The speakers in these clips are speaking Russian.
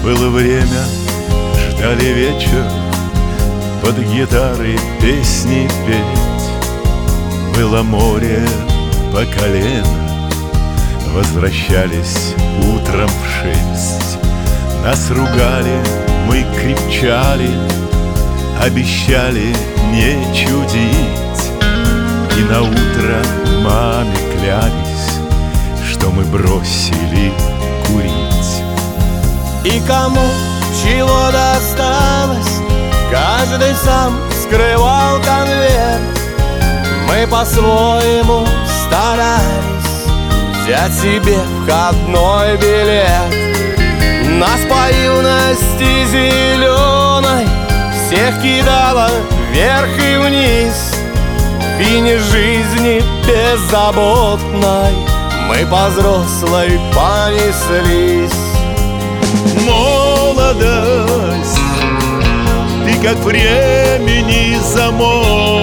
Было время, ждали вечер, под гитары песни петь. Было море по колено, возвращались утром в 6. Нас ругали, мы кричали, обещали не чудить. И наутро маме клялись, что мы бросили курить. И кому чего досталось, каждый сам скрывал конверт. Мы по-своему старались взять себе входной билет. Нас по юности зеленой всех кидало вверх и вниз. В фине жизни беззаботной мы по взрослой понеслись. Молодость, ты как времени замок.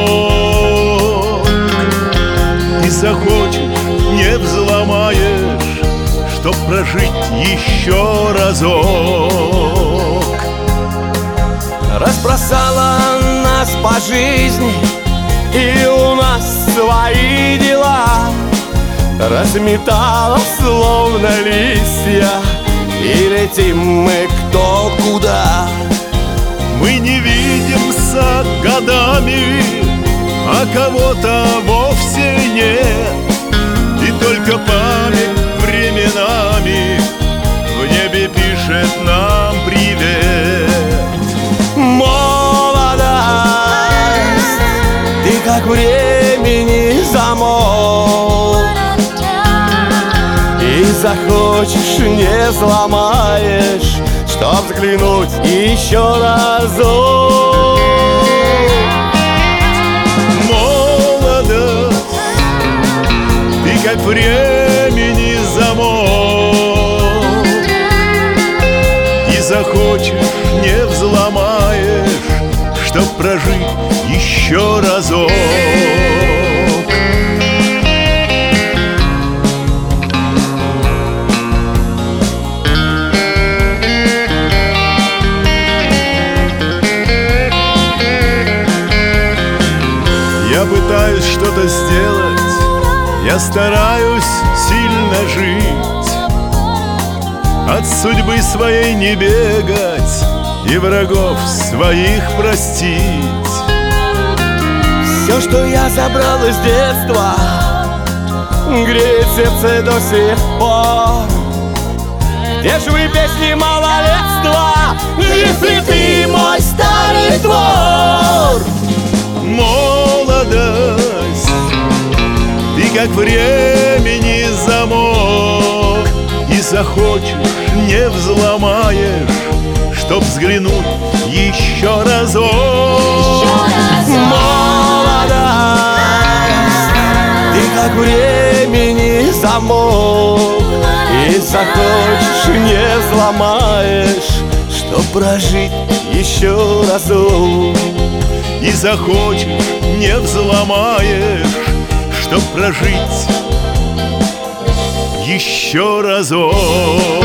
И захочешь, не взломаешь, чтоб прожить еще разок. Разбросала нас по жизни, и у нас свои дела. Разметала, словно листья, и летим мы кто куда. Мы не видимся годами, а кого-то вовсе нет. И только память временами в небе пишет нам привет. Молодость, ты как времени замок. И захочешь, не взломаешь, чтоб взглянуть еще разок. Молодость, ты как времени замок. И захочешь, не взломаешь, чтоб прожить еще разок. Я пытаюсь что-то сделать, я стараюсь сильно жить, от судьбы своей не бегать и врагов своих простить. Все, что я забрал из детства, греет сердце до сих пор. Где же вы, песни малолетства, если ты мой старый двор? Молодость, ты как времени замок. И захочешь, не взломаешь, чтоб взглянуть еще разок. Молодость, ты как времени замок. И захочешь, не взломаешь, чтоб прожить еще разок. И захочешь, не взломаешь, чтоб прожить еще разок.